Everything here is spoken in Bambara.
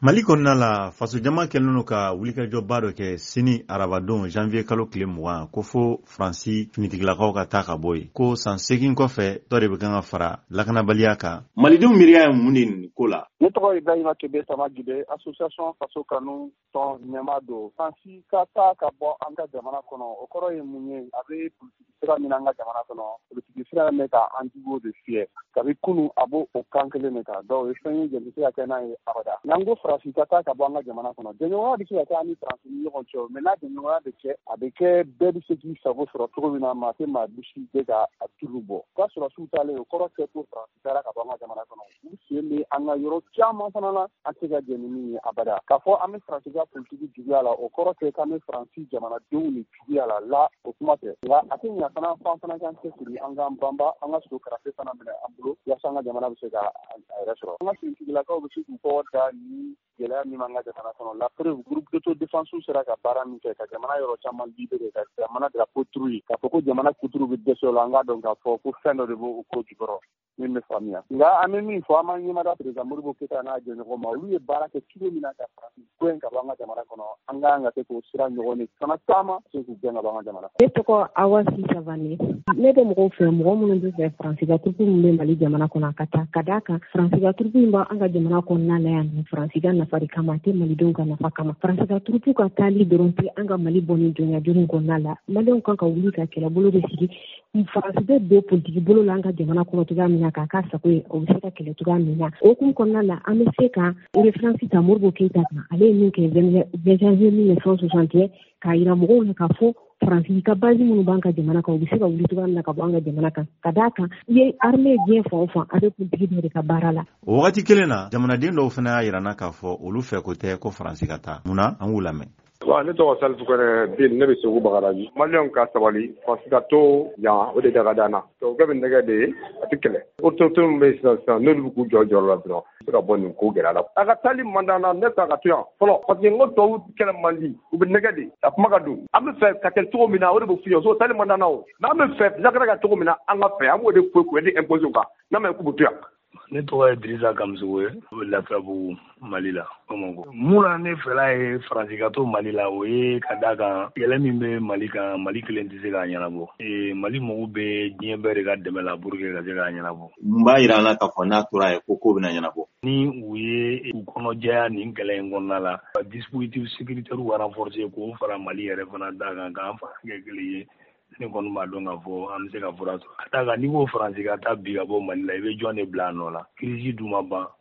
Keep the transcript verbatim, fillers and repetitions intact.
Mali kɔnɔna la faso jama kɛlen don ka wulikajɔba dɔ kɛ sini arabadon janvier kalo tile mugan ko fo Faransi finitigilakaw ka taa ka bɔ yen ko san segin kɔfɛ dɔ de bɛ kan ka fara lakanabaliya kan. Malidenw miiriya ye mun de nin ko la? Ne tɔgɔ ye Ibrahima Kebe Samajide, association faso kanu tɔn ɲɛmaa don. Faransi ka taa ka bɔ an ka jamana kɔnɔ, o kɔrɔ ye mun ye? A bɛ politiki sira min an ka jamana kɔnɔ, politiki sira bɛ ka an juguw de fiyɛ. Kabi kunu a b'o o kan kelen de kan. Donc o ye fɛn ye jeli se ka kɛ n'a ye abada. N'an ko Faransi ka taa ka bɔ an ka jamana kɔnɔ, jɛɲɔgɔnya bɛ se ka kɛ an ni Faransi ni ɲɔgɔn cɛ, mais n'a jɛɲɔgɔnya bɛ kɛ, a bɛ kɛ bɛɛ bɛ se k'i sago sɔrɔ cogo min na, maa tɛ maa bisi bɛ ka a tulu bɔ. Ka sɔrɔ su talen o kɔrɔ tɛ ko Faransi taara ka bɔ an ka jamana kɔnɔ. U sen bɛ an ka yɔrɔ caman fana na an tɛ ka jɛ ni min ye abada. K'a fɔ an bɛ Faransi ka politiki juguya la, o kɔrɔ tɛ k'an bɛ Faransi jamanadenw ni juguya la, la o kuma tɛ. Nka a tɛ ɲɛ fana f'an fana k'an cɛsiri an k'an banba an ka so karafe fana minɛ an bolo yaasa an ka jamana bɛ se ka a yɛrɛ sɔrɔ. An ka finitigilakaw bɛ se k'u kɔ da ni gɛlɛya min b'an ka jamana kɔnɔ. La preuve groupe d'autodéfense sera ka baara min kɛ ka jamana yɔrɔ caman libéré ka jamana drapeau turu yen. K'a fɔ ko jamana kuturu bɛ dɛsɛ o la an k'a dɔn k'a fɔ ko fɛn dɔ de b'o ko jukɔrɔ min bɛ faamuya. Nka an bɛ min fɔ an b'an ɲɛmada président Modibo Keyita n'a jɛɲɔgɔn ma olu ye baara kɛ cogo min na ka Faransi gɛn ka bɔ an ka jamana kɔnɔ an k'an ka se k'o sira ɲɔgɔn de fana caman se k'u gɛn ka bɔ an ka jamana kɔnɔ. Ne tɔgɔ Awa Sisavane. Ne bɛ mɔgɔw fɛ mɔgɔ minnu bɛ fɛ Faransi ka turupu min bɛ Mali jamana kɔnɔ ka taa ka d'a kan Faransi ka turupu min bɛ an ka jamana kɔnɔna la yan Faransi ka nafa de kama a tɛ Malidenw ka nafa kama. Faransi ka turupu ka taali dɔrɔn tɛ an ka Mali bɔ ni jɔnyajuru kɔnɔna la. Malidenw kan ka wuli ka kɛlɛbolo de sigi. Faransi bɛ don politiki bolo la an ka jamana kɔnɔ cogoya min na k'a k'a sago ye o bɛ se ka kɛlɛ cogoya min na. O hukumu kɔnɔna la an bɛ se ka référence ta Modibo Keyita kan ale ye min kɛ vingt janvier mille neuf cent soixante et un k'a jira mɔgɔw la k'a fɔ Faransi ka base minnu b'an ka jamana kan u bɛ se ka wuli cogoya min na ka bɔ an ka jamana kan ka d'a kan i ye armée diɲɛ fan o fan a bɛ politiki dɔ de ka baara la. O wagati kelen na jamanaden dɔw fana y'a yirana k'a fɔ olu fɛ ko tɛ ko Faransi ka taa. Munna an k'u lamɛn. Wa ne tɔgɔ Salifu Kɔnɛ bin ne bɛ Segu Bagadaji. Maliyɛnw ka sabali Faransi ka to yan o de da ka d'an na. O bɛɛ bɛ nɛgɛ de ye a tɛ kɛlɛ. Autorité min bɛ yen sisan sisan n'olu bɛ k'u jɔ jɔyɔrɔ la dɔrɔn u bɛ se ka bɔ nin ko gɛlɛya la. A ka taali man d'an na ne fɛ a ka to yan fɔlɔ parce que n ko tɔw kɛlɛ man di u bɛ nɛgɛ de a kuma ka don. An bɛ fɛ ka kɛ cogo min na o de bɛ f'u ye o taali man d'an na o. N'an bɛ fɛ lakana ka cogo min na an ka fɛ an b'o de foyi foyi de imposer u kan n'a ma ye k'u bɛ to yan. Ne tɔgɔ ye Dirisa Kamisogo ye o bɛ Lafiyabugu Mali la Bamakɔ. Mun na ne fɛla ye Faransi ka to Mali la o ye ka d'a kan kɛlɛ min bɛ Mali kan Mali kelen tɛ se k'a ɲɛnabɔ. Ee Mali mago bɛ diɲɛ bɛɛ de ka dɛmɛ la pour que ka se k'a ɲɛnabɔ. Mun b'a jira an na k'a fɔ n'a tora yen ko ko bɛna ɲɛnabɔ? Ni u ye u kɔnɔjɛya nin kɛlɛ in kɔnɔna la ka dispositif sécuritaire renforcer k'o fara Mali yɛrɛ fana d'a kan k'an fara kɛ kelen ye. Ne kɔni b'a dɔn k'a fɔ an bɛ se ka fura sɔrɔ. Ka d'a kan n'i ko Faransi ka taa bi ka bɔ Mali la i bɛ jɔn de bila a nɔ la. Crise dun ma ban